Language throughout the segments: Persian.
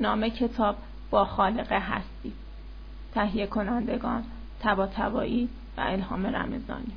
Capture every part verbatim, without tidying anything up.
نام کتاب با خالق هستی. تهیه کنندگان طباطبایی و الهام رمضانی.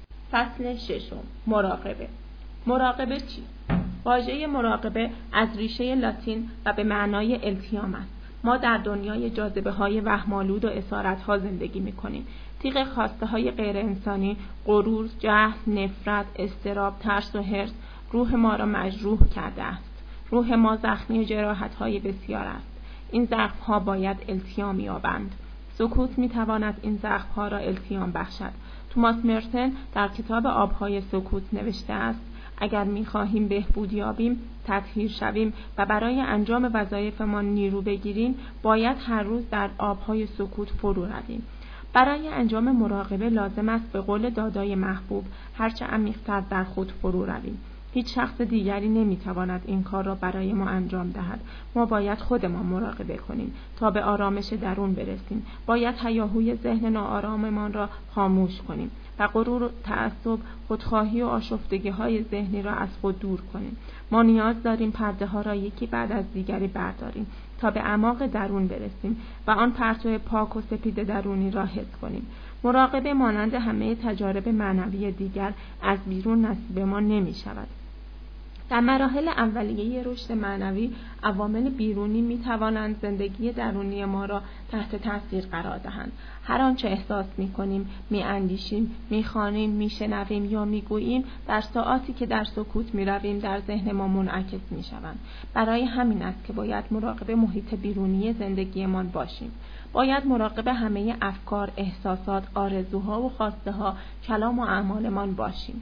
فصل ششم. مراقبه. مراقبه چیست؟ واژه مراقبه از ریشه لاتین و به معنای التیام است. ما در دنیای جاذبه‌های وهم‌آلود و اسارت‌ها زندگی می‌کنیم. تیغ خواسته‌های غیر انسانی، غرور، جهل، نفرت، اضطراب، ترس و حرص روح ما را مجروح کرده است. روح ما زخمی جراحت‌های بسیار است. این زخم‌ها باید التیام یابند. سکوت می‌تواند این زخم‌ها را التیام بخشد. توماس مرتن در کتاب آب‌های سکوت نوشته است: اگر می‌خواهیم بهبود یابیم، تطهیر شویم و برای انجام وظایفمان نیرو بگیریم، باید هر روز در آب‌های سکوت فرو رویم. برای انجام مراقبه لازم است به قول دادای محبوب هرچه عمیق‌تر در خود فرو رویم. هیچ شخص دیگری نمی‌تواند این کار را برای ما انجام دهد. ما باید خودمان مراقبه کنیم تا به آرامش درون برسیم. باید هیاهوی ذهن ناآراممان را خاموش کنیم و غرور، تعصب، خودخواهی و آشفتگی‌های ذهنی را از خود دور کنیم. ما نیاز داریم پرده‌ها را یکی بعد از دیگری برداریم تا به اعماق درون برسیم و آن پرتو پاک و سپید درونی را حس کنیم. مراقبه مانند همه تجارب معنوی دیگر از بیرون نصیب ما نمی‌شود. در مراحل اولیه رشد معنوی، عوامل بیرونی می توانند زندگی درونی ما را تحت تاثیر قرار دهند. هر آنچه احساس می کنیم، می اندیشیم، می خوانیم، می شنویم یا می گوییم، در ساعاتی که در سکوت می رویم در ذهن ما منعکس می شوند. برای همین است که باید مراقب محیط بیرونی زندگیمان باشیم. باید مراقب همه افکار، احساسات، آرزوها و خواسته ها، کلام و اعمالمان باشیم.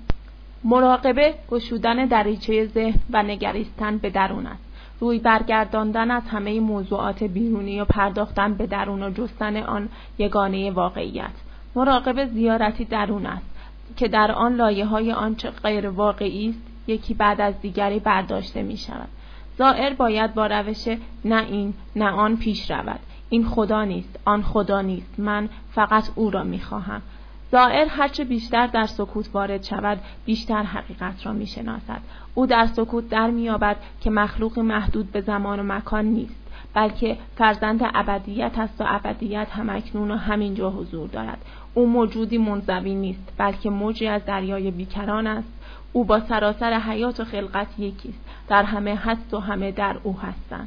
مراقبه گشودن دریچه ذهن و نگریستن به درون است. روی برگرداندن از همه موضوعات بیرونی و پرداختن به درون و جستن آن یگانه واقعیت. مراقبه زیارتی درون است که در آن لایه‌های آنچه غیر واقعی است یکی بعد از دیگری برداشته می شود. زائر باید با روش نه این نه آن پیش رود. این خدا نیست، آن خدا نیست، من فقط او را می خواهم. زائر هرچه بیشتر در سکوت وارد شود، بیشتر حقیقت را می‌شناسد. او در سکوت در می‌یابد که مخلوق محدود به زمان و مکان نیست، بلکه فرزند ابدیت است و ابدیت هم اکنون و همینجا حضور دارد. او موجودی منزوی نیست، بلکه موجی از دریای بیکران است. او با سراسر حیات و خلقت یکی است. در همه هست و همه در او هستند.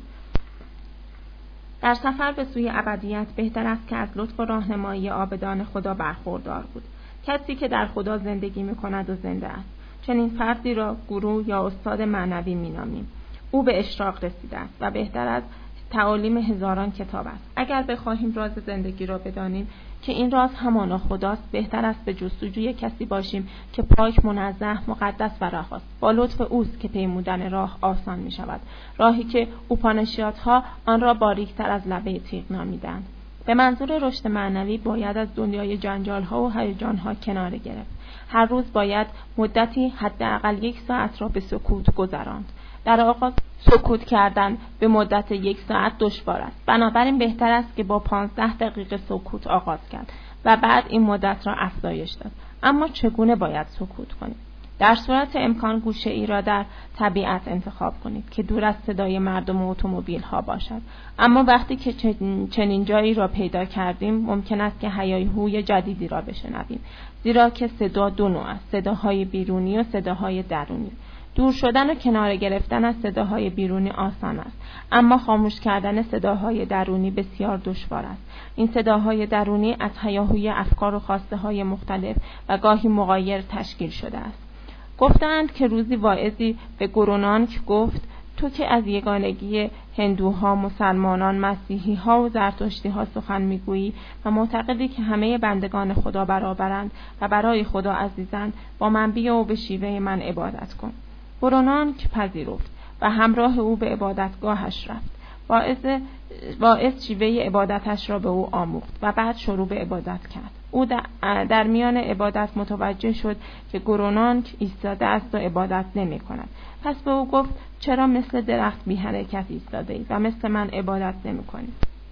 در سفر به سوی ابدیت بهتر است که از لطف و راهنمایی عابدان خدا برخوردار بود. کسی که در خدا زندگی می‌کند و زنده است. چنین فردی را گرو یا استاد معنوی می‌نامیم. او به اشراق رسیده است و بهتر از تعالیم هزاران کتاب است. اگر بخواهیم راز زندگی را بدانیم که این راز همانا خداست، بهتر است به جستجوی کسی باشیم که پاک، منزه، مقدس و رهاست. با لطف اوست که پیمودن راه آسان می شود. راهی که اوپانشیادها آن را باریکتر از لبه تیغ نامیدند. به منظور رشد معنوی باید از دنیای جنجال‌ها و هیجان‌ها کناره گرفت. هر روز باید مدتی حداقل یک ساعت را به سکوت گذراند. در آغاز سکوت کردن به مدت یک ساعت دشوار است. بنابراین بهتر است که با پانزده دقیقه سکوت آغاز کرد و بعد این مدت را افزایش داد. اما چگونه باید سکوت کنید؟ در صورت امکان گوشه ای را در طبیعت انتخاب کنید که دور از صدای مردم و اتومبیل ها باشد. اما وقتی که چنین جایی را پیدا کردیم، ممکن است که هیاهوی جدیدی را بشنویم، زیرا که صدا دو نوع است: صداهای بیرونی و صداهای درونی. دور شدن و کناره گرفتن از صداهای بیرونی آسان است، اما خاموش کردن صداهای درونی بسیار دشوار است. این صداهای درونی از هیاهوی افکار و خواسته های مختلف و گاهی مغایر تشکیل شده است. گفتند که روزی واعظی به گرو نانک گفت: تو که از یگانگی هندوها، مسلمانان، مسیحی‌ها و زرتشتی‌ها سخن می‌گویی و معتقدی که همه بندگان خدا برابرند و برای خدا عزیزند، با من بیا و به شیوه من عبادت کن. گرو نانک پذیرفت و همراه او به عبادتگاهش رفت. واعظ واعظ شیوه عبادتش را به او آموخت و بعد شروع به عبادت کرد. او در میان عبادت متوجه شد که گرو نانک ایستاده است و عبادت نمی کند. پس به او گفت: چرا مثل درخت بی حرکت ایستاده ای و مثل من عبادت نمی کنی؟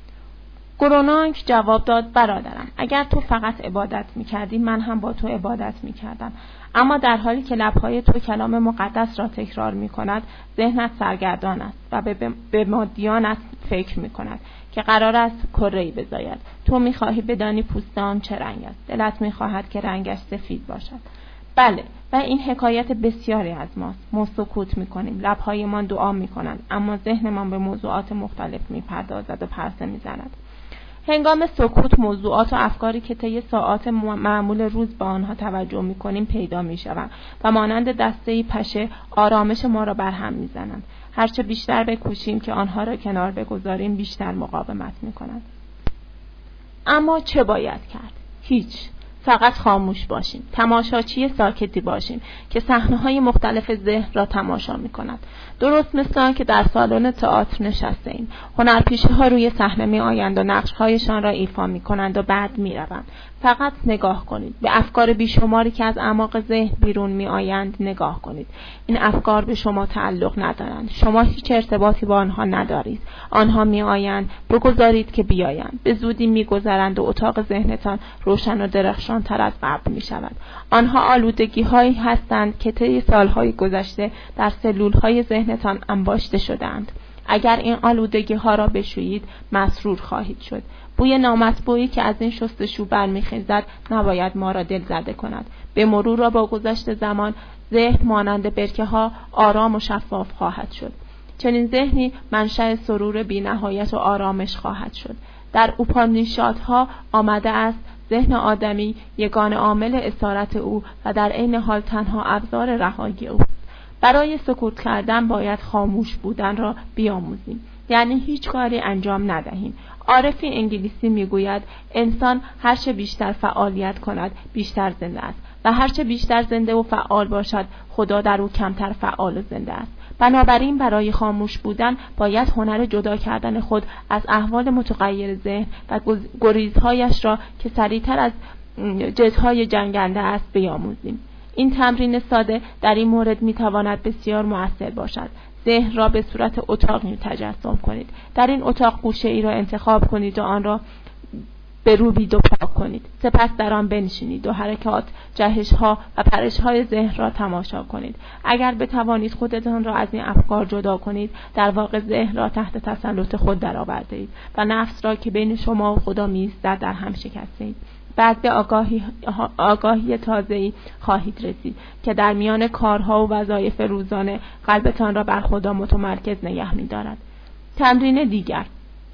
گرو نانک جواب داد: برادرم، اگر تو فقط عبادت می کردی، من هم با تو عبادت می کردم. اما در حالی که لبهای تو کلام مقدس را تکرار می کند، ذهنت سرگردان است و به مادیانت فکر میکند که قرار است کره‌ای بزاید. تو میخواهی بدانی پوست آن چه رنگ است. دلت میخواهد که رنگش سفید باشد. بله، و این حکایت بسیاری از ماست. ما سکوت میکنیم، لبهایمان دعا میکنند، اما ذهنمان به موضوعات مختلف میپردازد و پرسه میزند. هنگام سکوت موضوعات و افکاری که طی ساعات معمول روز با آنها توجه میکنیم پیدا میشوند و مانند دسته‌ای پشه آرامش ما را برهم میزنند. هرچه بیشتر بکوشیم که آنها را کنار بگذاریم بیشتر مقاومت میکنند. اما چه باید کرد؟ هیچ. فقط خاموش باشیم، تماشاچی ساکتی باشیم که صحنه‌های مختلف ذهن را تماشا می‌کند. درست مثل آن که در سالن تئاتر نشسته ایم. هنرپیشه‌ها روی صحنه می‌آیند و نقش‌هایشان را ایفا می‌کنند و بعد می‌روند. فقط نگاه کنید. به افکار بیشماری که از اعماق ذهن بیرون می‌آیند نگاه کنید. این افکار به شما تعلق ندارند. شما هیچ ارتباطی با آنها ندارید. آنها می‌آیند، بگذارید که بیایند. به زودی می‌گذرند و اتاق ذهنتان روشن و درخشان تر از قبل می شود. آنها آلودگی هایی هستند که طی سالهای گذشته در سلول های ذهنتان انباشته شدند. اگر این آلودگی ها را بشویید مسرور خواهید شد. بوی نامطبوعی که از این شستشو برمیخیزد نباید ما را دلزده کند. به مرور را با گذشت زمان ذهن مانند برکه ها آرام و شفاف خواهد شد. چنین ذهنی منشأ سرور بی نهایت و آرامش خواهد شد. در اوپانیشادها آمده است ذهن آدمی یگان عامل اسارت او و در عین حال تنها ابزار رهایی او. برای سکوت کردن باید خاموش بودن را بیاموزیم، یعنی هیچ کاری انجام ندهیم. عارفی انگلیسی میگوید انسان هرچه بیشتر فعالیت کند بیشتر زنده است و هرچه بیشتر زنده و فعال باشد خدا در او کمتر فعال و زنده است. بنابراین برای خاموش بودن باید هنر جدا کردن خود از احوال متغیر ذهن و گریزهایش را که سریعتر از جت‌های جنگنده است بیاموزیم. این تمرین ساده در این مورد میتواند بسیار مؤثر باشد. ذهن را به صورت اتاقی تجسم کنید. در این اتاق گوشه ای را انتخاب کنید و آن را به روبید و پاک کنید. سپس در آن بنشینید و حرکات، جهش‌ها و پرش‌های ذهن را تماشا کنید. اگر بتوانید خودتان را از این افکار جدا کنید، در واقع ذهن را تحت تسلط خود درآورده‌اید و نفس را که بین شما و خدا می‌ایستد در هم شکسته‌اید. بعد به آگاهی, آگاهی تازه‌ای خواهید رسید که در میان کارها و وظایف روزانه قلبتان را بر خدا متمرکز نگه می‌دارد. تمرین دیگر: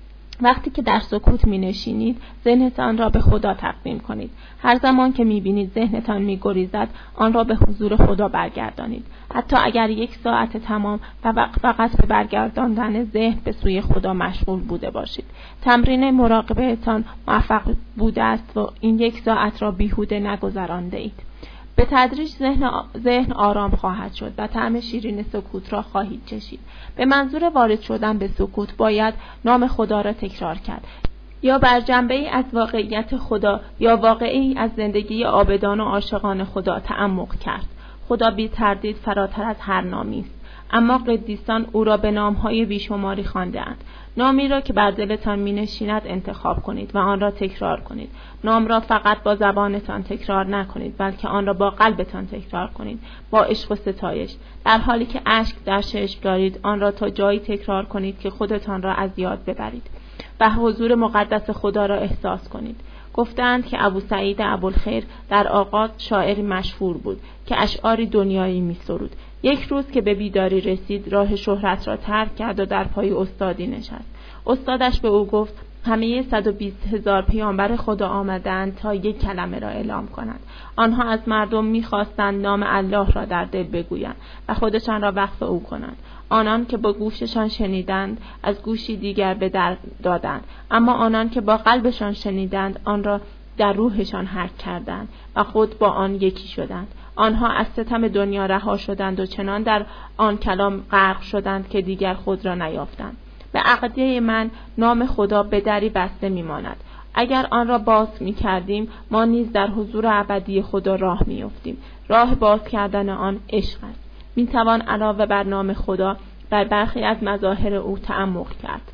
وقتی که در سکوت می نشینید ذهنتان را به خدا تقدیم کنید. هر زمان که می بینید ذهنتان می گریزد آن را به حضور خدا برگردانید. حتی اگر یک ساعت تمام و فقط به برگرداندن ذهن به سوی خدا مشغول بوده باشید. تمرین مراقبهتان موفق بوده است و این یک ساعت را بیهوده نگذرانده اید. به تدریج ذهن, ذهن آرام خواهد شد و طعم شیرین سکوت را خواهید چشید. به منظور وارد شدن به سکوت باید نام خدا را تکرار کرد یا بر جنبه‌ای از واقعیت خدا یا واقعی از زندگی عابدان و عاشقان خدا تأمل کرد. خدا بی تردید فراتر از هر نامی است، اما قدیسان او را به نام‌های بیشماری خوانده‌اند. نامی را که بر دلتان می‌نشیند انتخاب کنید و آن را تکرار کنید. نام را فقط با زبانتان تکرار نکنید، بلکه آن را با قلبتان تکرار کنید، با عشق و ستایش. در حالی که اشک در چشم دارید آن را تا جایی تکرار کنید که خودتان را از یاد ببرید و حضور مقدس خدا را احساس کنید. گفتند که ابو سعید ابوالخیر در آغاز شاعری مشهور بود که اشعاری دنیایی می‌سرود. یک روز که به بیداری رسید راه شهرت را ترک کرد و در پای استادی نشست. استادش به او گفت همه صد و بیست هزار پیامبر خدا آمدند تا یک کلمه را اعلام کنند. آنها از مردم می‌خواستند نام الله را در دل بگویند و خودشان را وقف او کنند. آنان که با گوششان شنیدند از گوشی دیگر به در دادند، اما آنان که با قلبشان شنیدند آن را در روحشان حک کردند و خود با آن یکی شدند. آنها از ستم دنیا رها شدند و چنان در آن کلام غرق شدند که دیگر خود را نیافتند. به عقیده من نام خدا به دری بسته میماند. اگر آن را باز می کردیم ما نیز در حضور ابدی خدا راه می افتیم. راه باز کردن آن عشق است. می توان علاوه بر نام خدا بر برخی از مظاهر او تأمل کرد.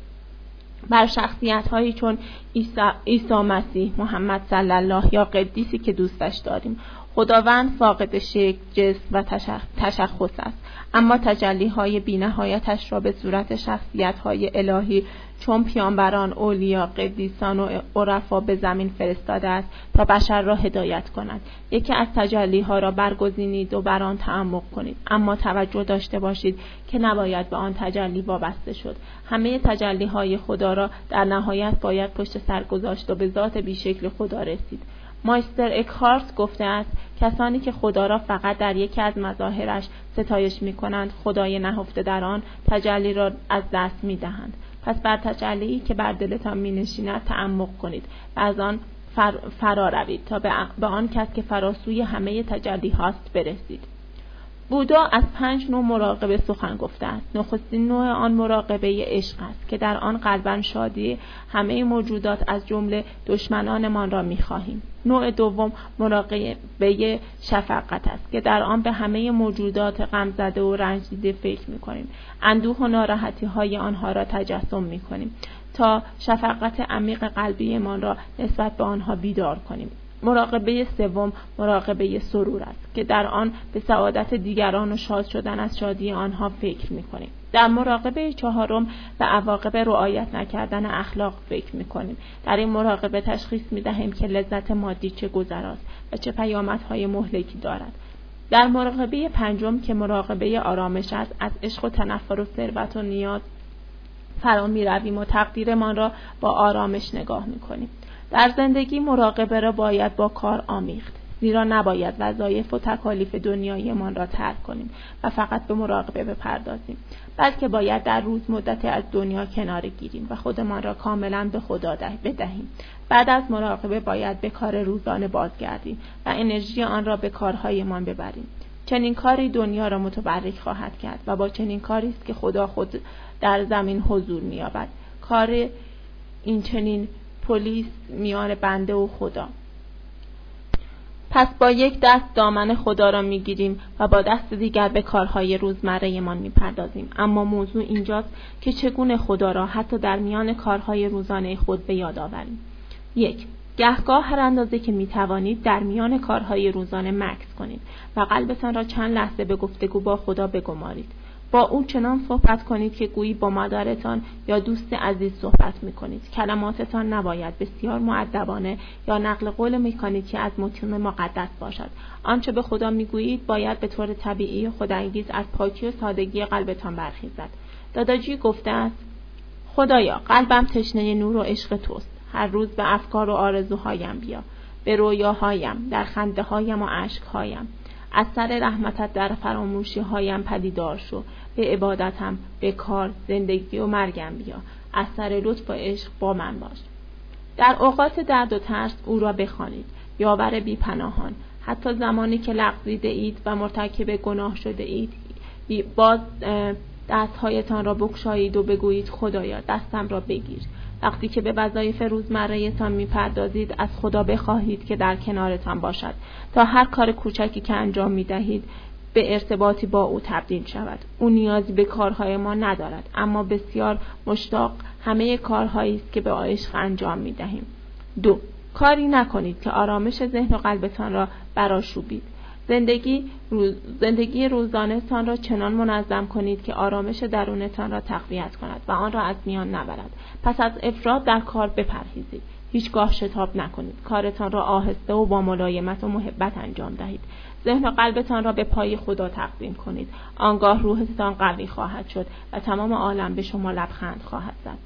بر شخصیت هایی چون عیسی مسیح، محمد صلی الله یا قدیسی که دوستش داریم. خداوند فاقد شکل، جسم و تشخص است، اما تجلی‌های بی‌نهایتش را به صورت شخصیت‌های الهی چون پیامبران، اولیا، قدیسان و عرفا به زمین فرستاده است تا بشر را هدایت کند. یکی از تجلی‌ها را برگزینید و بر آن تعمق کنید، اما توجه داشته باشید که نباید به آن تجلی وابسته شد. همه تجلی‌های خدا را در نهایت باید پشت سر گذاشت و به ذات بیشکل خدا رسید. مایستر اکهارت گفته است کسانی که خدا را فقط در یکی از مظاهرش ستایش می کنند، خدای نهفته در آن تجلی را از دست می دهند. پس بر تجلی که بر دلتان می نشیند تعمق کنید و از آن فر فرا روید تا به آن کس که فراسوی همه تجلی هاست برسید. بودا از پنج نوع مراقبه سخن گفته است. نخستین نوع آن مراقبه عشق است که در آن قلباً شادی همه موجودات از جمله دشمنانمان را می‌خواهیم. نوع دوم مراقبه شفقت است که در آن به همه موجودات غمزده و رنج دیده فکر می‌کنیم. اندوه و ناراحتی‌های آنها را تجسم می‌کنیم تا شفقت عمیق قلبیمان را نسبت به آنها بیدار کنیم. مراقبه سوم مراقبه سرور است که در آن به سعادت دیگران و شاد شدن از شادی آنها فکر می‌کنیم. در مراقبه چهارم به عواقب رعایت نکردن اخلاق فکر می‌کنیم. در این مراقبه تشخیص می‌دهیم که لذت مادی چه گذراست و چه پیامدهای مهلکی دارد. در مراقبه پنجم که مراقبه آرامش است، از عشق و تنفر و ثروت و نیاز فرا می‌رویم و تقدیرمان را با آرامش نگاه می‌کنیم. در زندگی مراقبه را باید با کار آمیخت، زیرا نباید وظایف و تکالیف دنیایمان را ترک کنیم و فقط به مراقبه بپردازیم، بلکه باید در روز مدتی از دنیا کناره گیریم و خودمان را کاملا به خدا بدهیم. بعد از مراقبه باید به کار روزانه بازگردیم و انرژی آن را به کارهایمان ببریم. چنین کاری دنیا را متبرک خواهد کرد و با چنین کاری است که خدا خود در زمین حضور می‌یابد. کار این چنین پلیس میان بنده و خدا. پس با یک دست دامن خدا را میگیریم و با دست دیگر به کارهای روزمره من میپردازیم. اما موضوع اینجاست که چگونه خدا را حتی در میان کارهای روزانه خود به یاد آوریم. یک، گهگاه هر اندازه که میتوانید در میان کارهای روزانه مکث کنید و قلبتان را چند لحظه به گفتگو با خدا بگمارید. با او چنان صحبت کنید که گویی با مادرتان یا دوست عزیز صحبت می‌کنید. کلماتتان نباید بسیار مؤدبانه یا نقل قول می‌کنید که از متن مقدس باشد. آنچه به خدا می‌گویید باید به طور طبیعی و خودانگیز از پاکی و سادگی قلبتان برخیزد. داداجی گفته است: خدایا، قلبم تشنه نور و عشق توست. هر روز به افکار و آرزوهایم بیا، به رویاهایم، در خنده‌هایم و اشک‌هایم. از سر رحمتت در فراموشی هایم پدیدار شو، به عبادتم، به کار، زندگی و مرگم بیا. از سر لطف و عشق با من باش. در اوقات درد و ترس او را بخوانید، یاور بی پناهان. حتی زمانی که لغزیده اید و مرتکب گناه شده اید، باز دستهایتان را بگشایید و بگویید: خدایا، دستم را بگیر. وقتی که به وظایف روزمره‌تان می‌پردازید، از خدا بخواهید که در کنارتان باشد تا هر کار کوچکی که انجام می‌دهید به ارتباطی با او تبدیل شود. او نیازی به کارهای ما ندارد، اما بسیار مشتاق همه کارهایی است که به عشق انجام می‌دهیم. دو، کاری نکنید که آرامش ذهن و قلبتان را برآشوبید. زندگی روز زندگی روزانه‌تان را چنان منظم کنید که آرامش درونتان را تقویت کند و آن را از میان نبرد. پس از افراط در کار بپرهیزید. هیچگاه شتاب نکنید. کارتان را آهسته و با ملایمت و محبت انجام دهید. ذهن و قلبتان را به پای خدا تقدیم کنید. آنگاه روحتان قوی خواهد شد و تمام عالم به شما لبخند خواهد زد.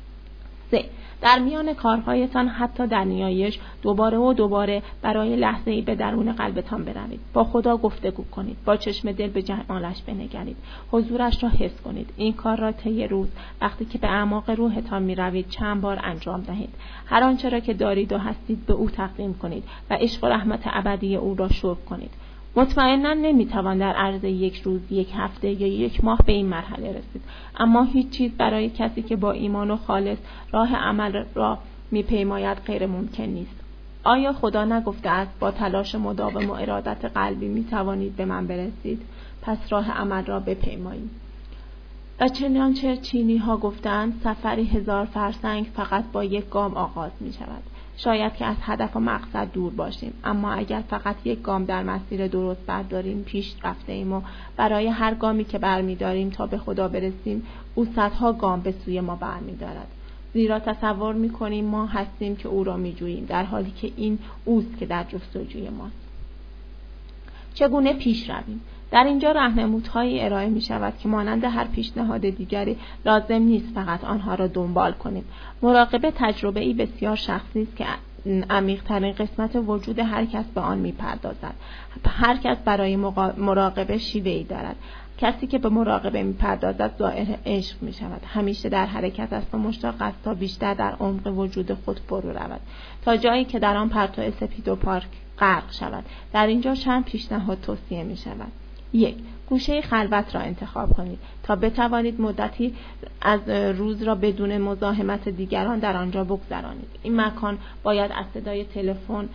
سه. در میان کارهایتان حتی در نیایش دوباره و دوباره برای لحظه‌ای به درون قلبتان بروید. با خدا گفتگو کنید. با چشم دل به جمالش بنگرید. حضورش را حس کنید. این کار را طی روز وقتی که به اعماق روحتان می‌روید چند بار انجام دهید. هر آنچه را که دارید و هستید به او تقدیم کنید و عشق و رحمت ابدی او را شکر کنید. مطمئنا نمیتوان در عرض یک روز، یک هفته یا یک ماه به این مرحله رسید، اما هیچ چیز برای کسی که با ایمان و خالص راه عمل را میپیماید غیر ممکن نیست. آیا خدا نگفته است با تلاش مداوم و ارادت قلبی میتوانید به من برسید؟ پس راه عمل را بپیمایید. و چنانچه چینی ها گفتند سفری هزار فرسنگ فقط با یک گام آغاز می شود. شاید که از هدف و مقصد دور باشیم، اما اگر فقط یک گام در مسیر درست برداریم پیش رفته ایم و برای هر گامی که برمی‌داریم تا به خدا برسیم او صدها گام به سوی ما برمی‌دارد. زیرا تصور می‌کنیم ما هستیم که او را می‌جوییم، در حالی که این اوست که در جستجوی ماست. چگونه پیش رویم؟ در اینجا راهنمودهایی ارائه می شود که مانند هر پیشنهاد دیگری لازم نیست فقط آنها را دنبال کنیم. مراقبه تجربه‌ای بسیار شخصی است که عمیق‌ترین قسمت وجود هر کس به آن می‌پردازد. هر کس برای مراقبه شیوه‌ای دارد. کسی که به مراقبه می‌پردازد ظاهر عشق می‌شود. همیشه در حرکت است و مشتاق است تا بیشتر در عمق وجود خود فرو رود، تا جایی که در آن پرتو سپید و پاک غرق شود. در اینجا چند پیشنهاد توصیه می‌شود. یک، گوشه خلوت را انتخاب کنید تا بتوانید مدتی از روز را بدون مزاحمت دیگران در آنجا بگذرانید. این مکان باید از صدای تلفن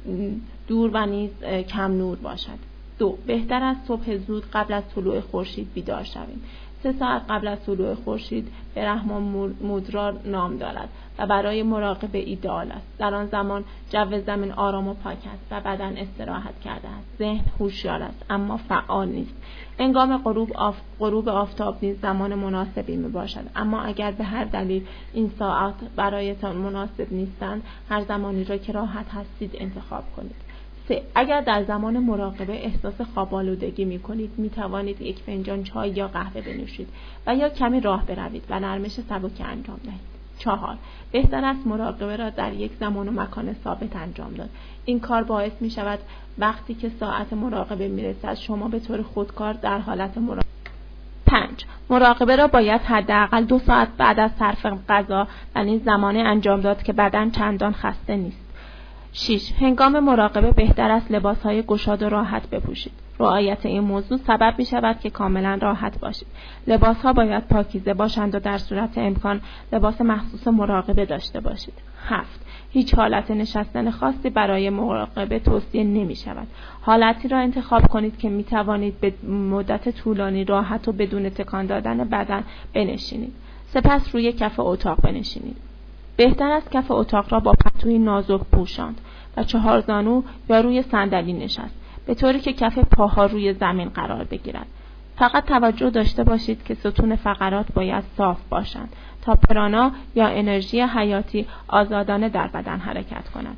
دور و نیز کم نور باشد. دو، بهتر است صبح زود قبل از طلوع خورشید بیدار شویم. سه ساعت قبل از طلوع خورشید برهما مودرا نام دارد و برای مراقبه ایدئال است. در آن زمان جو زمین آرام و پاک است و بدن استراحت کرده است. ذهن هوشیار است اما فعال نیست. هنگام غروب آف... غروب آفتاب نیز زمان مناسبی می باشد، اما اگر به هر دلیل این ساعت برایتان مناسب نیستند، هر زمانی را که راحت هستید انتخاب کنید. سه، اگر در زمان مراقبه احساس خواب‌آلودگی می‌کنید، می‌توانید یک فنجان چای یا قهوه بنوشید و یا کمی راه بروید و نرمش سبک انجام دهید. چهار، بهتر است مراقبه را در یک زمان و مکان ثابت انجام داد. این کار باعث می‌شود وقتی که ساعت مراقبه می‌رسد شما به طور خودکار در حالت مراقبه. پنج، مراقبه را باید حداقل دو ساعت بعد از صرف غذا و نیز زمانی انجام داد که بدن چندان خسته نیست. شش، هنگام مراقبه بهتر است لباس‌های گشاد و راحت بپوشید. رعایت این موضوع سبب می‌شود که کاملا راحت باشید. لباس‌ها باید پاکیزه باشند و در صورت امکان لباس مخصوص مراقبه داشته باشید. هفت، هیچ حالت نشستن خاصی برای مراقبه توصیه نمی‌شود. حالتی را انتخاب کنید که می‌توانید به مدت طولانی راحت و بدون تکان دادن بدن بنشینید. سپس روی کف اتاق بنشینید. بهتر است کف اتاق را با پتوی نازک پوشاند و چهار زانو یا روی صندلی نشست، به طوری که کف پاها روی زمین قرار بگیرد. فقط توجه داشته باشید که ستون فقرات باید صاف باشند تا پرانا یا انرژی حیاتی آزادانه در بدن حرکت کند.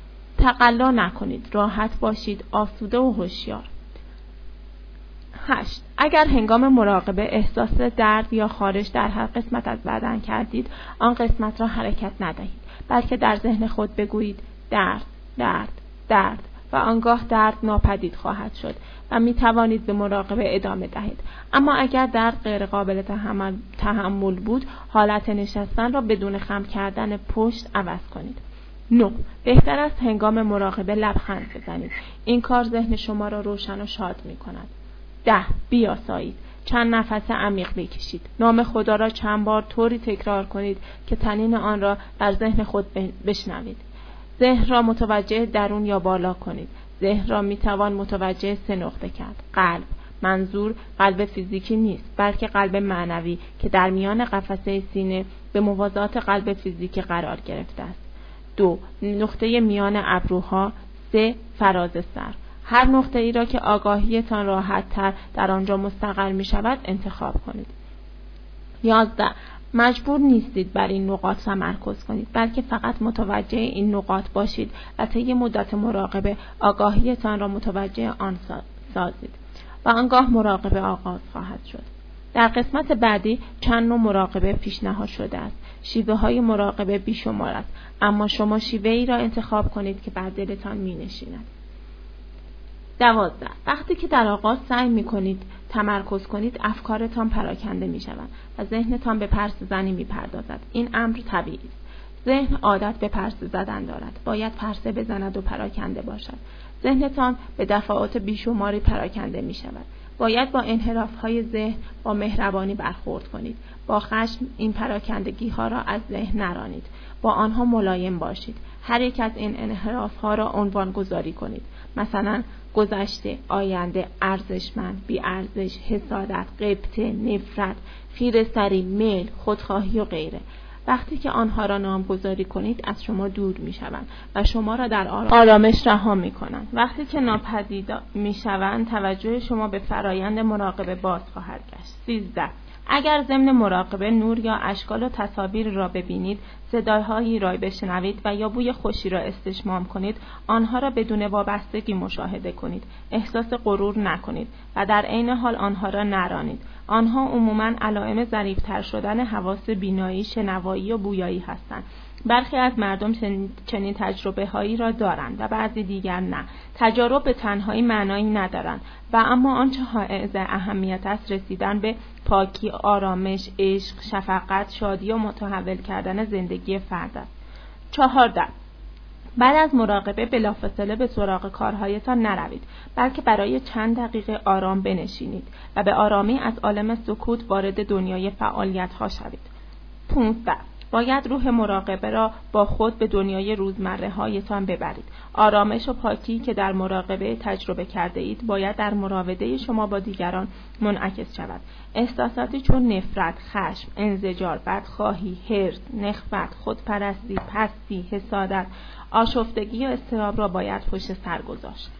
تقلا نکنید، راحت باشید، آسوده و هوشیار. هشت، اگر هنگام مراقبه احساس درد یا خارش در هر قسمت از بدن کردید، آن قسمت را حرکت ندهید، بلکه در ذهن خود بگویید درد، درد، درد و آنگاه درد ناپدید خواهد شد و می توانید به مراقبه ادامه دهید. اما اگر درد غیر قابل تحمل, تحمل بود، حالت نشستن را بدون خم کردن پشت عوض کنید. نه، بهتر است هنگام مراقبه لبخند بزنید. این کار ذهن شما را روشن و شاد می کند. ده، بیاسایید. چند نفس عمیق بکشید. نام خدا را چند بار طوری تکرار کنید که طنین آن را در ذهن خود بشنوید. ذهن را متوجه درون یا بالا کنید. ذهن را میتوان متوجه سه نقطه کرد. قلب. منظور قلب فیزیکی نیست، بلکه قلب معنوی که در میان قفسه سینه به موازات قلب فیزیکی قرار گرفته است. دو، نقطه میان ابروها. سه، فراز سر. هر نقطه ای را که آگاهیتان راحت تر در آنجا مستقر می شود انتخاب کنید. یازده، مجبور نیستید بر این نقاط تمرکز کنید، بلکه فقط متوجه این نقاط باشید و طی مدت مراقبه آگاهیتان را متوجه آن سازید و آنگاه مراقبه آغاز خواهد شد. در قسمت بعدی چند نوع مراقبه پیشنهاد شده است. شیوه های مراقبه بیشمار است، اما شما شیوه ای را انتخاب کنید که بر دلتان می نشیند. دوازده، وقتی که در آغاز سعی می کنید تمرکز کنید، افکارتان پراکنده می شوند و ذهنتان به پرسه زنی می پردازد. این امر طبیعی است. ذهن عادت به پرسه زدن دارد. باید پرسه بزند و پراکنده باشد. ذهنتان به دفعات بیشماری پراکنده می شود. باید با انحراف‌های ذهن با مهربانی برخورد کنید. با خشم این پراکندگی ها را از ذهن نرانید. با آنها ملایم باشید. هر یک از این انحراف‌ها را عنوان گذاری کنید. مثلا گذشته، آینده، ارزشمند، بی‌ارزش، حسادت، غیبت، نفرت، خیره‌سری، میل، خودخواهی و غیره. وقتی که آنها را نامگذاری کنید از شما دور میشوند و شما را در آرامش رها میکنند. وقتی که ناپدید میشوند توجه شما به فرایند مراقبه باز خواهد گشت. سیزده. اگر ضمن مراقبه نور یا اشکال و تصاویر را ببینید، صداهایی را بشنوید و یا بوی خوشی را استشمام کنید، آنها را بدون وابستگی مشاهده کنید. احساس غرور نکنید و در عین حال آنها را نرانید. آنها عموماً علائم ضعیف‌تر شدن حواس بینایی، شنوایی و بویایی هستند. برخی از مردم چنین تجربه هایی را دارند و بعضی دیگر نه. تجارب به تنهایی معنایی ندارند و اما آنچه حائز اهمیت است رسیدن به پاکی، آرامش، عشق، شفقت، شادی و متحول کردن زندگی فرد است. چهارده. بعد از مراقبه بلافاصله به سراغ کارهایتان نروید، بلکه برای چند دقیقه آرام بنشینید و به آرامی از عالم سکوت وارد دنیای فعالیت ها شوید. پانزده. باید روح مراقبه را با خود به دنیای روزمره هایتان ببرید. آرامش و پاکی که در مراقبه تجربه کرده اید باید در مراوده شما با دیگران منعکس شود. احساساتی چون نفرت، خشم، انزجار، بدخواهی، حرص، نخوت، خودپرستی، پستی، حسادت، آشفتگی و اضطراب را باید پشت سر گذاشت.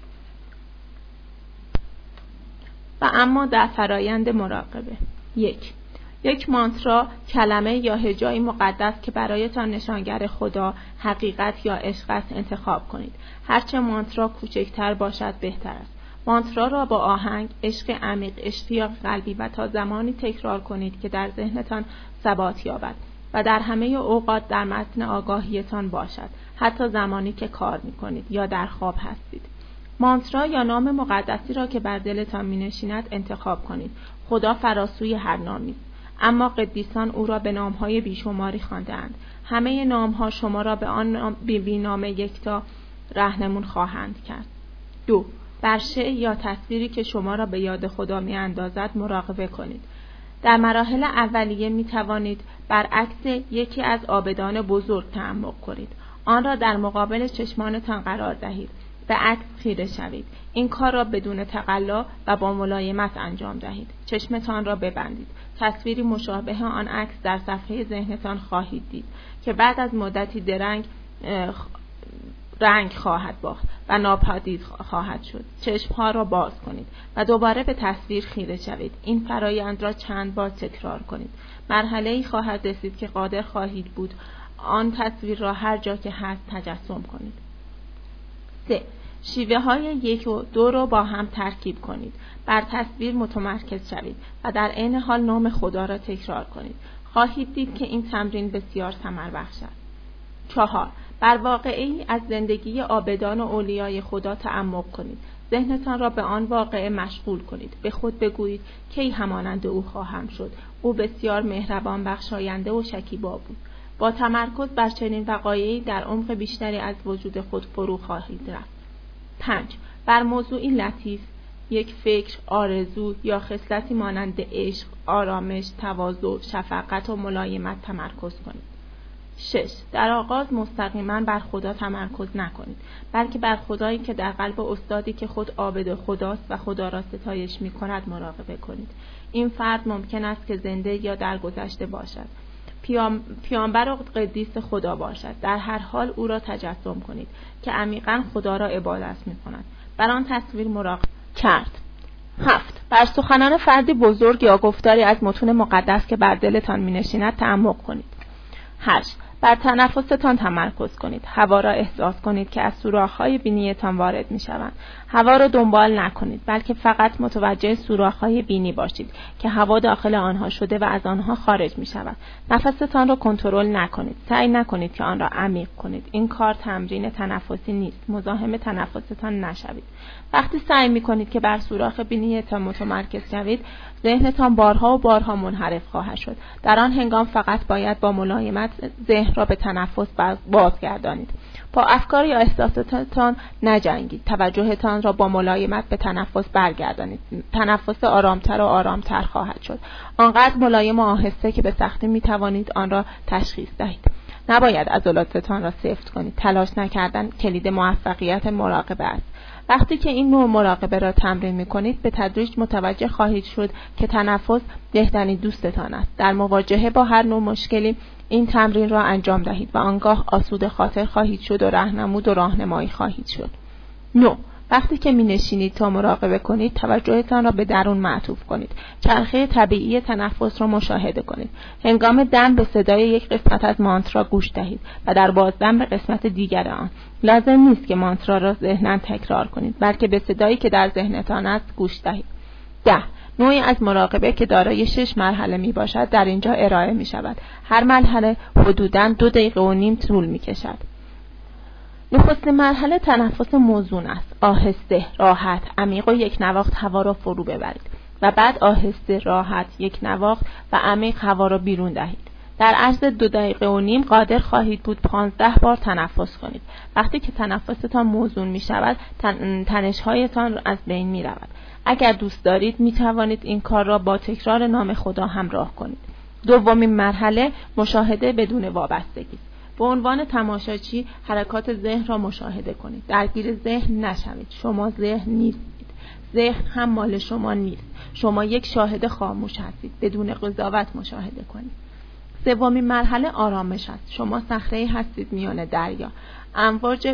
و اما در فرایند مراقبه یک. یک مانترا، کلمه یا هجایی مقدس که برایتان نشانگر خدا، حقیقت یا عشق است انتخاب کنید. هرچه مانترا کوچکتر باشد بهتر است. مانترا را با آهنگ، عشق عمیق، اشتیاق قلبی و تا زمانی تکرار کنید که در ذهنتان ثبات یابد و در همه اوقات در متن آگاهیتان باشد، حتی زمانی که کار می‌کنید یا در خواب هستید. مانترا یا نام مقدسی را که بر دلتان می‌نشیند انتخاب کنید. خدا فراسوی هر نامی است، اما قدیسان او را به نام‌های بیشماری خوانده‌اند. همه نام‌ها شما را به آن بی نام یکتا راهنمون خواهند کرد. دو. بر شیء یا تصویری که شما را به یاد خدا می‌اندازد مراقبه کنید. در مراحل اولیه می‌توانید بر عکس یکی از عابدان بزرگ تأمل کنید. آن را در مقابل چشمانتان قرار دهید. به عکس خیره شوید. این کار را بدون تقلا و با ملایمت انجام دهید. چشمتان را ببندید. تصویری مشابه آن عکس در صفحه ذهنتان خواهید دید که بعد از مدتی درنگ رنگ خواهد باخت و ناپدید خواهد شد. چشمها را باز کنید و دوباره به تصویر خیره شوید. این فرایند را چند بار تکرار کنید. مرحله‌ای خواهد رسید که قادر خواهید بود آن تصویر را هر جا که هست تجسم کنید. سه. شیوه های یک و دو را با هم ترکیب کنید. بر تصویر متمرکز شوید و در عین حال نام خدا را تکرار کنید. خواهید دید که این تمرین بسیار ثمر بخش است. چهار. بر واقعه‌ای از زندگی عابدان و اولیای خدا تأمل کنید. ذهنتان را به آن واقعه مشغول کنید. به خود بگویید کی همانند او خواهم شد. او بسیار مهربان، بخشاینده و شکیبا بود. با تمرکز بر چنین وقایعی در عمق بیشتری از وجود خود فرو خواهید رفت. پنج. بر موضوعی لطیف، یک فکر، آرزو یا خصلتی مانند عشق، آرامش، تواضع، شفقت و ملایمت تمرکز کنید. شش. در آغاز مستقیما بر خدا تمرکز نکنید، بلکه بر خدایی که در قلب استادی که خود عابد خداست و خدا را ستایش می‌کند مراقبه کنید. این فرد ممکن است که زنده یا درگذشته باشد، پیام، پیامبر و قدیس خدا باشد. در هر حال او را تجسم کنید که عمیقاً خدا را عبادت می‌کند. بر آن تصویر مراقبه کرد. هفت. بر سخنان فردی بزرگ یا گفتاری از متون مقدس که بر دلتان می‌نشیند تأمل کنید. هشت. بر تنفستان تمرکز کنید. هوا را احساس کنید که از سوراخ‌های بینیتان وارد می‌شوند. هوا را دنبال نکنید، بلکه فقط متوجه سوراخ‌های بینی باشید که هوا داخل آنها شده و از آنها خارج می‌شود. نفستان را کنترل نکنید. سعی نکنید که آن را عمیق کنید. این کار تمرین تنفسی نیست. مزاحم تنفستان نشوید. وقتی سعی می‌کنید که بر سوراخ بینیتان متمرکز شوید، ذهنتان بارها و بارها منحرف خواهد شد. در آن هنگام فقط باید با ملایمت ذهن را به تنفس بازگردانید. با افکار یا احساساتتان نجنگید. توجهتان را با ملایمت به تنفس برگردانید. تنفس آرامتر و آرامتر خواهد شد. آنقدر ملایم و آهسته که به سختی می توانید آن را تشخیص دهید. نباید عضلاتتان را سفت کنید. تلاش نکردن کلید موفقیت مراقبه است. وقتی که این نوع مراقبه را تمرین می‌کنید، به تدریج متوجه خواهید شد که تنفس بهترین دوستتان است. در مواجهه با هر نوع مشکلی این تمرین را انجام دهید و آنگاه آسوده خاطر خواهید شد و راهنمود و راهنمایی خواهید شد. نه. وقتی که می نشینید تا مراقبه کنید، توجهتان را به درون معطوف کنید. چرخه طبیعی تنفس را مشاهده کنید. هنگام دم به صدای یک قسمت از مانترا گوش دهید و در بازدم به قسمت دیگر آن. لازم نیست که مانترا را ذهناً تکرار کنید، بلکه به صدایی که در ذهنتان است گوش دهید. ده. نوعی از مراقبه که دارای شش مرحله می باشد در اینجا ارائه می شود. هر مرحله حدوداً دو دقیقه و نیم طول می کشد. نخستین مرحله تنفس موزون است. آهسته، راحت، عمیق و یک نواخت هوا را فرو ببرید و بعد آهسته، راحت، یک نواخت و عمیق هوا را بیرون دهید. در عرض دو دقیقه و نیم قادر خواهید بود پانزده بار تنفس کنید. وقتی که تنفستان موزون می شود، تن، تنش‌هایتان از بین می رود. اگر دوست دارید می توانید این کار را با تکرار نام خدا همراه کنید. دومین مرحله مشاهده بدون وابستگی. به عنوان تماشاچی حرکات ذهن را مشاهده کنید. درگیر ذهن نشوید. شما ذهن نیستید. ذهن هم مال شما نیست. شما یک شاهد خاموش هستید. بدون قضاوت مشاهده کنید. سومین مرحله آرامش است. شما صخره‌ای هستید میان دریا. امواج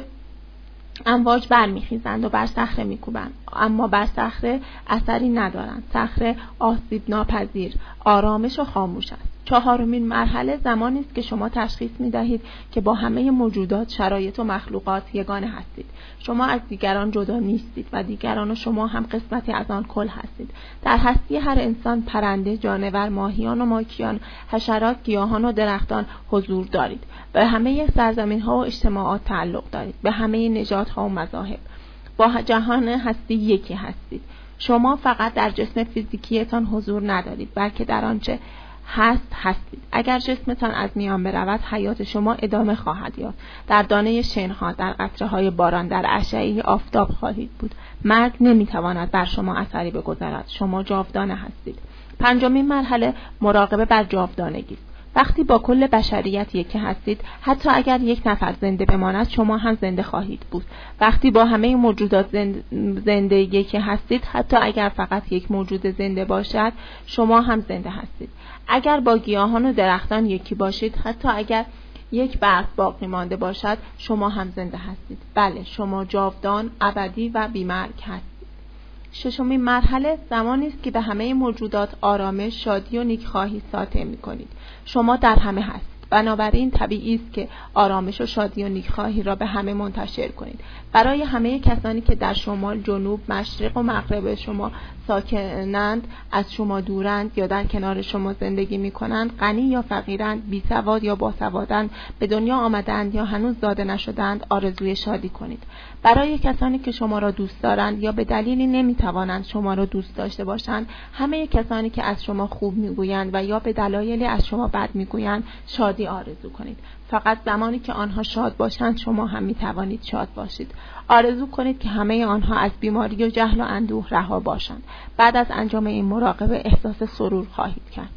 امواج برمیخیزند و بر صخره میکوبند، اما بر صخره اثری ندارند. صخره آسیب ناپذیر، آرامش و خاموش است. چهارمین مرحله زمانی است که شما تشخیص می‌دهید که با همه موجودات، شرایط و مخلوقات یگانه هستید. شما از دیگران جدا نیستید و دیگران و شما هم قسمتی از آن کل هستید. در هستی هر انسان، پرنده، جانور، ماهیان و ماکیان، حشرات، گیاهان و درختان حضور دارید. به همه سرزمین‌ها و اجتماعات تعلق دارید. به همه نژادها و مذاهب. با جهان هستی یکی هستید. شما فقط در جسم فیزیکیتان حضور ندارید، بلکه در آنچه هست هستید. اگر جسمتان از میان برود، حیات شما ادامه خواهد یافت. در دانه شنها، در قطره های باران، در اشعه آفتاب خواهید بود. مرگ نمیتواند بر شما اثری بگذارد. شما جاودانه هستید. پنجمین مرحله مراقبه بر جاودانگی است. وقتی با کل بشریت یکی هستید، حتی اگر یک نفر زنده بماند، شما هم زنده خواهید بود. وقتی با همه موجودات زنده, زنده یکی هستید، حتی اگر فقط یک موجود زنده باشد، شما هم زنده هستید. اگر با گیاهان و درختان یکی باشید، حتی اگر یک برگ باقی مانده باشد، شما هم زنده هستید. بله، شما جاودان، ابدی و بی‌مرگ هستید. ششمین مرحله زمانی است که به همه موجودات آرامش، شادی و نیکخواهی ساطع می‌کنید. شما در همه هستید. بنابراین طبیعی است که آرامش و شادی و نیکخواهی را به همه منتشر کنید. برای همه کسانی که در شمال، جنوب، مشرق و مغرب شما ساکنند، از شما دورند یا در کنار شما زندگی می‌کنند، غنی یا فقیرند، بی‌سواد یا باسوادند، به دنیا آمدند یا هنوز زاده نشدند، آرزوی شادی کنید. برای کسانی که شما را دوست دارند یا به دلیلی نمی‌توانند شما را دوست داشته باشند، همه کسانی که از شما خوب می‌گویند و یا به دلایلی از شما بد می‌گویند، شادی آرزو کنید. فقط زمانی که آنها شاد باشند، شما هم می‌توانید شاد باشید. آرزو کنید که همه آنها از بیماری و جهل و اندوه رها باشند. بعد از انجام این مراقبه احساس سرور خواهید کرد.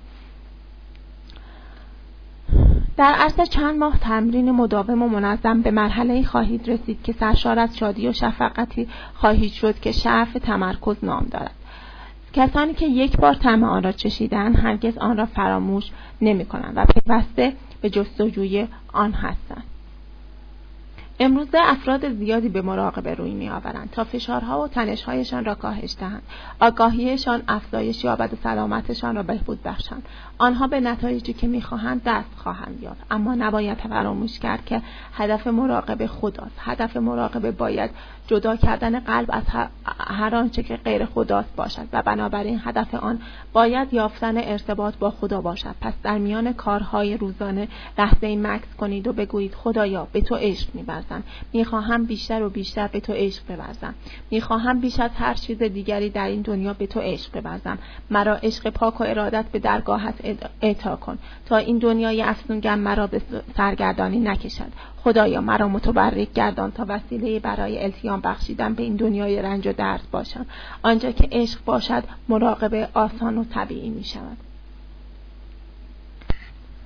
در عرض چند ماه تمرین مداوم و منظم به مرحله‌ای خواهید رسید که سرشار از شادی و شفقتی خواهید شد که شرف تمرکز نام دارد. کسانی که یک بار طعم آن را چشیدند هرگز آن را فراموش نمی‌کنند و پیوسته به جستجوی آن هستند. امروزه افراد زیادی به مراقبه روی می‌آورند تا فشارها و تنش‌هایشان را کاهش دهند، آگاهیشان افزایش یابد و سلامتشان را بهبود بخشند. آنها به نتایجی که می‌خواهند دست خواهند یافت، اما نباید فراموش کرد که هدف مراقبه خداست. هدف مراقبه باید جدا کردن قلب از هر آنچه که غیر خداست باشد و بنابراین هدف آن باید یافتن ارتباط با خدا باشد. پس در میان کارهای روزانه لحظه‌ای مکث کنید و بگویید خدایا به تو عشق می‌ورزم. میخواهم بیشتر و بیشتر به تو عشق بورزم. میخواهم بیش از هر چیز دیگری در این دنیا به تو عشق بورزم. مرا عشق پاک و ارادت به درگاهت اعطا کن تا این دنیای افسونگر مرا به سرگردانی نکشد. خدایا مرا متبرک گردان تا وسیله برای التیام بخشیدن به این دنیای رنج و درد باشم. آنجا که عشق باشد مراقبه آسان و طبیعی می شود.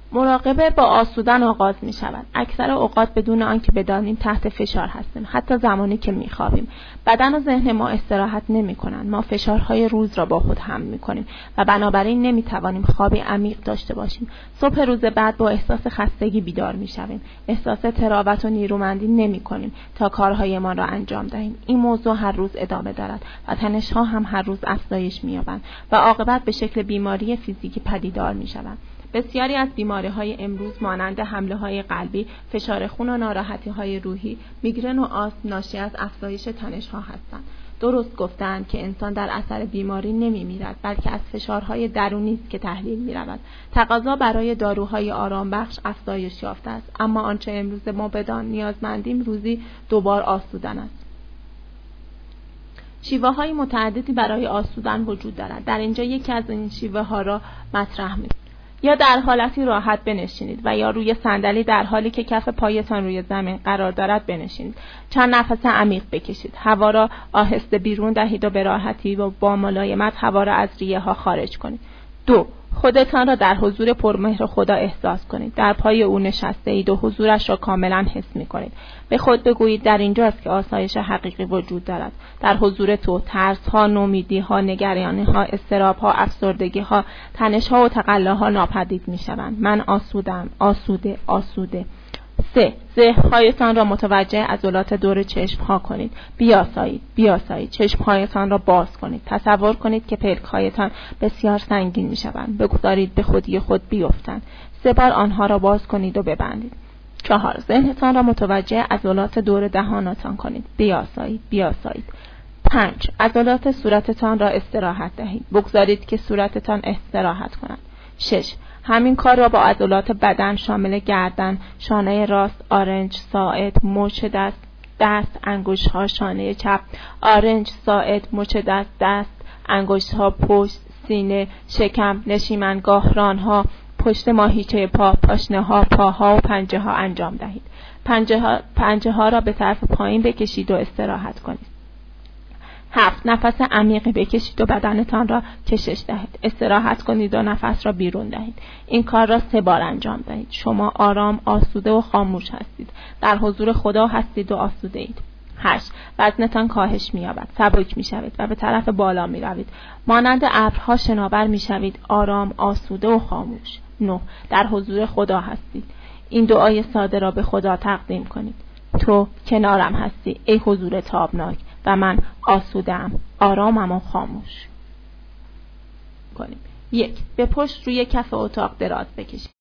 مراقبه با آسودن آغاز می شود. اکثر اوقات بدون آنکه بدانیم تحت فشار هستیم، حتی زمانی که می خوابیم. بدن و ذهن ما استراحت نمی کنند. ما فشارهای روز را با خود حمل می کنیم و بنابراین نمی توانیم خوابی عمیق داشته باشیم. صبح روز بعد با احساس خستگی بیدار می شویم. احساس تراوت و نیرومندی نمی کنیم تا کارهایمان را انجام دهیم. این موضوع هر روز ادامه دارد و تنش‌ها هم هر روز افزایش می یابند و عاقبت به شکل بیماری فیزیکی پدیدار می شوند. بسیاری از بیماری‌های امروز مانند حمله‌های قلبی، فشار خون و ناراحتی‌های روحی، میگرن و آسم ناشی از افزایش تنش‌ها هستند. درست گفتند که انسان در اثر بیماری نمی‌میرد، بلکه از فشارهای درونی است که تحلیل می‌رود. تقاضا برای داروهای آرامبخش افزایش یافته است، اما آنچه امروز ما بدان نیازمندیم روزی دوبار آسودن است. شیوه‌های متعددی برای آسودن وجود دارد. در اینجا یکی از این شیوه‌ها را مطرح می‌کنم. یا در حالتی راحت بنشینید و یا روی صندلی در حالی که کف پایتان روی زمین قرار دارد بنشینید. چند نفس عمیق بکشید. هوا را آهسته بیرون دهید و به راحتی و با ملایمت هوا را از ریه ها خارج کنید. دو. خودتان را در حضور پرمهر خدا احساس کنید. در پای او نشسته اید و حضورش را کاملا حس می کنید. به خود بگویید در اینجاست که آسایش حقیقی وجود دارد. در حضور تو ترس ها، نومیدی ها، نگرانی ها، اضطراب ها، افسردگی ها، تنش ها و تقلاها ناپدید می شوند. من آسودم، آسوده، آسوده. سه. ذهن‌هایتان را متوجه عضلات دور چشم‌ها کنید. بیاسایید، بیاسایید. چشم‌هایتان را باز کنید. تصور کنید که پلک‌هایتان بسیار سنگین می‌شوند. بگذارید به خودی خود بیفتند. سه بار آنها را باز کنید و ببندید. چهار. ذهنتان را متوجه عضلات دور دهانتان کنید. بیاسایید، بیاسایید. پنج. عضلات صورتتان را استراحت دهید. بگذارید که صورتتان استراحت کند. شش. همین کار را با عضلات بدن شامل گردن، شانه راست، آرنج، ساعد، مچ دست، دست، انگشت‌ها، شانه چپ، آرنج، ساعد، مچ دست، دست، انگشت‌ها، پشت، سینه، شکم، نشیمنگاه، ران‌ها، پشت ماهیچه پا، پاشنه‌ها، پاها و پنجه‌ها انجام دهید. پنجه‌ها پنجه‌ها را به طرف پایین بکشید و استراحت کنید. هفت. نفس عمیقی بکشید و بدنتان را کشش دهید. استراحت کنید و نفس را بیرون دهید. این کار را سه بار انجام دهید. شما آرام، آسوده و خاموش هستید. در حضور خدا هستید و آسوده اید. هشت. وزنتان کاهش می‌یابد. سبک می‌شوید و به طرف بالا می‌روید. مانند ابرها شناور می‌شوید. آرام، آسوده و خاموش. نه. در حضور خدا هستید. این دعای ساده را به خدا تقدیم کنید. تو کنارم هستی ای حضور تابناک و من آسوده‌ام، آرامم و خاموش. کنیم. یک. به پشت روی کف اتاق دراز بکشید.